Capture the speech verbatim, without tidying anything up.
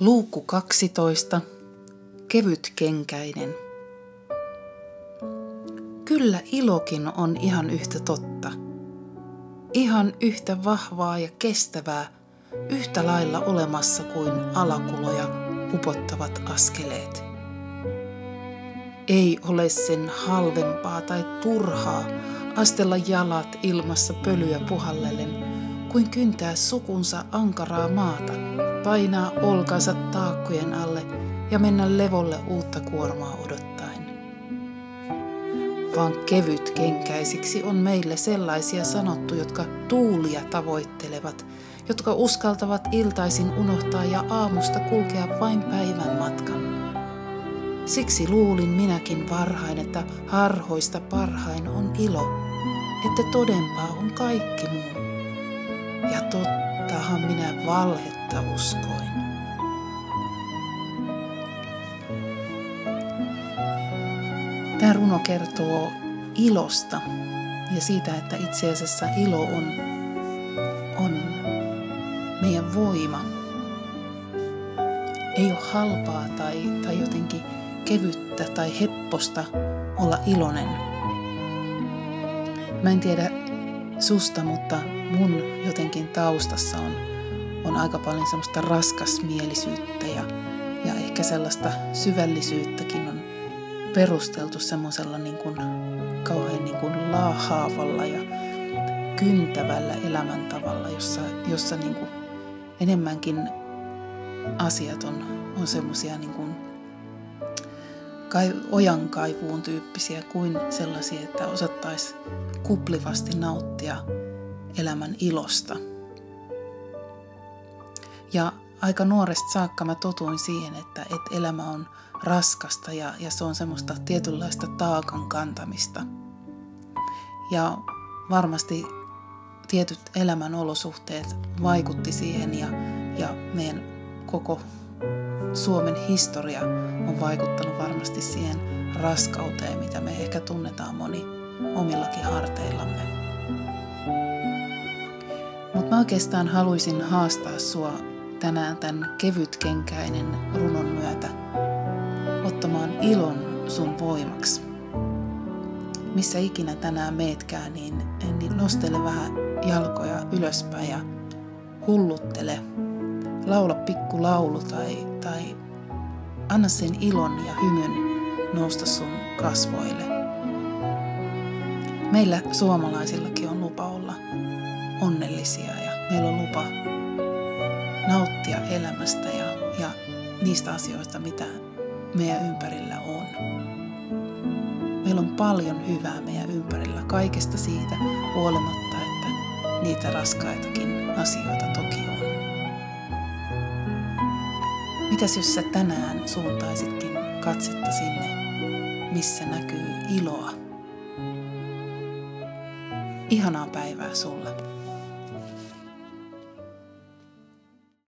Luukku kaksitoista. Kevytkenkäinen. Kyllä ilokin on ihan yhtä totta. Ihan yhtä vahvaa ja kestävää, yhtä lailla olemassa kuin alakuloja upottavat askeleet. Ei ole sen halvempaa tai turhaa astella jalat ilmassa pölyä puhallellen, kuin kyntää sukunsa ankaraa maata, painaa olkansa taakkojen alle ja mennä levolle uutta kuormaa odottaen. Vaan kevytkenkäisiksi on meille sellaisia sanottu, jotka tuulia tavoittelevat, jotka uskaltavat iltaisin unohtaa ja aamusta kulkea vain päivän matkan. Siksi luulin minäkin varhain, että harhoista parhain on ilo, että todempaa on kaikki muu. Ja tottahan minä valhetta uskoin. Tämä runo kertoo ilosta ja siitä, että itse asiassa ilo on, on meidän voima. Ei ole halpaa tai, tai jotenkin kevyttä tai hepposta olla iloinen. Mä en tiedä susta, mutta mun jotenkin taustassa on, on aika paljon semmoista raskasmielisyyttä ja, ja ehkä sellaista syvällisyyttäkin on perusteltu semmoisella niin kuin kauhean niin kuin laahaavalla ja kyntävällä elämäntavalla, jossa, jossa niin kuin enemmänkin asiat on, on semmoisia niin kuin kai, ojankaivuun tyyppisiä kuin sellaisia, että osattaisi kuplivasti nauttia elämän ilosta. Ja aika nuoresta saakka mä totuin siihen, että, että elämä on raskasta ja, ja se on semmoista tietynlaista taakan kantamista. Ja varmasti tietyt elämän olosuhteet vaikutti siihen ja, ja meidän koko Suomen historia on vaikuttanut varmasti siihen raskauteen, mitä me ehkä tunnetaan moni omillakin harteillamme. Mutta mä oikeastaan haluaisin haastaa sua tänään tämän kevytkenkäinen runon myötä ottamaan ilon sun voimaksi. Missä ikinä tänään meetkään, niin, niin nostele vähän jalkoja ylöspäin ja hulluttele. Laula pikku laulu tai, tai anna sen ilon ja hymyn nousta sun kasvoille. Meillä suomalaisillakin on lupa olla onnellisia ja meillä on lupa nauttia elämästä ja, ja niistä asioista, mitä meidän ympärillä on. Meillä on paljon hyvää meidän ympärillä, kaikesta siitä huolimatta, että niitä raskaitakin asioita toki on. Mitäs jos sä tänään suuntaisitkin katsetta sinne, missä näkyy iloa? Ihanaa päivää sulle.